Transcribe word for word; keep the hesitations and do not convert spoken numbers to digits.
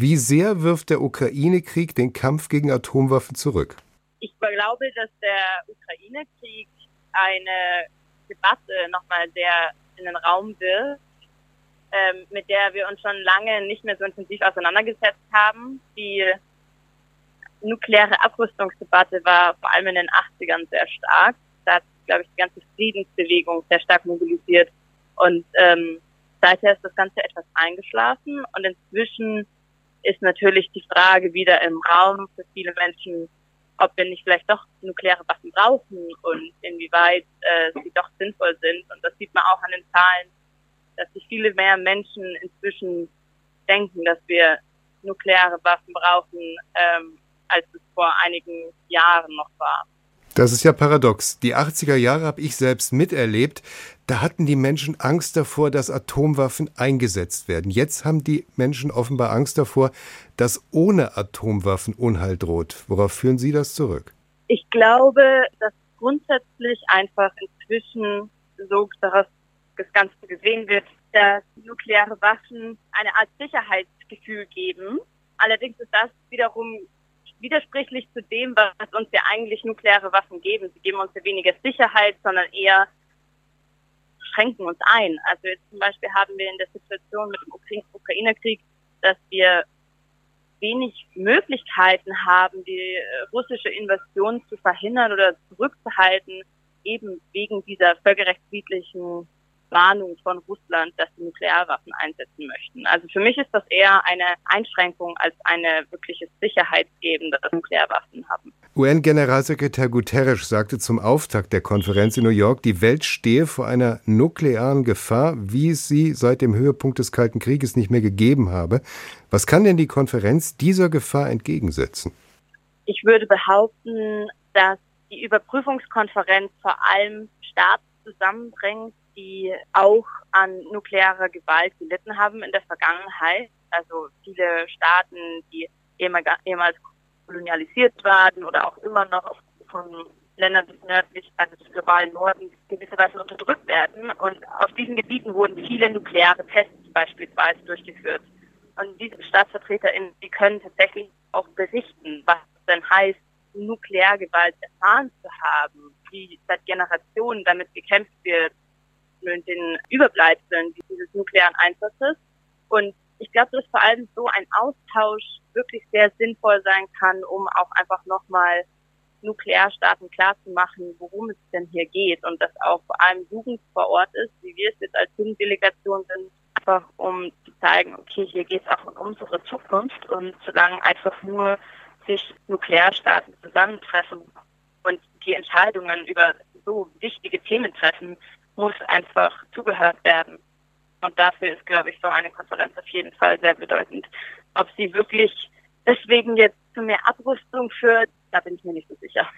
Wie sehr wirft der Ukraine-Krieg den Kampf gegen Atomwaffen zurück? Ich glaube, dass der Ukraine-Krieg eine Debatte nochmal sehr in den Raum wirft, ähm, mit der wir uns schon lange nicht mehr so intensiv auseinandergesetzt haben. Die nukleare Abrüstungsdebatte war vor allem in den achtzigern sehr stark. Da hat, glaube ich, die ganze Friedensbewegung sehr stark mobilisiert. Und ähm, seither ist das Ganze etwas eingeschlafen. Und inzwischen ist natürlich die Frage wieder im Raum für viele Menschen, ob wir nicht vielleicht doch nukleare Waffen brauchen und inwieweit äh, sie doch sinnvoll sind. Und das sieht man auch an den Zahlen, dass sich viele mehr Menschen inzwischen denken, dass wir nukleare Waffen brauchen, ähm, als es vor einigen Jahren noch war. Das ist ja paradox. Die achtziger Jahre habe ich selbst miterlebt. Da hatten die Menschen Angst davor, dass Atomwaffen eingesetzt werden. Jetzt haben die Menschen offenbar Angst davor, dass ohne Atomwaffen Unheil droht. Worauf führen Sie das zurück? Ich glaube, dass grundsätzlich einfach inzwischen so daraus das Ganze gesehen wird, dass nukleare Waffen eine Art Sicherheitsgefühl geben. Allerdings ist das wiederum widersprüchlich zu dem, was uns ja eigentlich nukleare Waffen geben. Sie geben uns ja weniger Sicherheit, sondern eher schränken uns ein. Also jetzt zum Beispiel haben wir in der Situation mit dem Ukraine-Krieg, dass wir wenig Möglichkeiten haben, die russische Invasion zu verhindern oder zurückzuhalten, eben wegen dieser völkerrechtswidrigen Warnung von Russland, dass sie Nuklearwaffen einsetzen möchten. Also für mich ist das eher eine Einschränkung als eine wirkliche Sicherheitsgebung, dass wir Nuklearwaffen haben. U N-Generalsekretär Guterres sagte zum Auftakt der Konferenz in New York, die Welt stehe vor einer nuklearen Gefahr, wie es sie seit dem Höhepunkt des Kalten Krieges nicht mehr gegeben habe. Was kann denn die Konferenz dieser Gefahr entgegensetzen? Ich würde behaupten, dass die Überprüfungskonferenz vor allem Staaten zusammenbringt, die auch an nuklearer Gewalt gelitten haben in der Vergangenheit. Also viele Staaten, die ehemals kolonialisiert waren oder auch immer noch von Ländern des nördlich, also des globalen Norden, gewisserweise unterdrückt werden. Und auf diesen Gebieten wurden viele nukleare Tests beispielsweise durchgeführt. Und diese StaatsvertreterInnen, die können tatsächlich auch berichten, was es denn heißt, Nukleargewalt erfahren zu haben, wie seit Generationen damit gekämpft wird, mit den Überbleibseln dieses nuklearen Einsatzes. Und ich glaube, dass vor allem so ein Austausch wirklich sehr sinnvoll sein kann, um auch einfach nochmal Nuklearstaaten klarzumachen, worum es denn hier geht. Und dass auch vor allem Jugend vor Ort ist, wie wir es jetzt als Jugenddelegation sind, einfach um zu zeigen, okay, hier geht es auch um unsere Zukunft. Und solange einfach nur sich Nuklearstaaten zusammentreffen und die Entscheidungen über so wichtige Themen treffen, muss einfach zugehört werden. Und dafür ist, glaube ich, so eine Konferenz auf jeden Fall sehr bedeutend. Ob sie wirklich deswegen jetzt zu mehr Abrüstung führt, da bin ich mir nicht so sicher.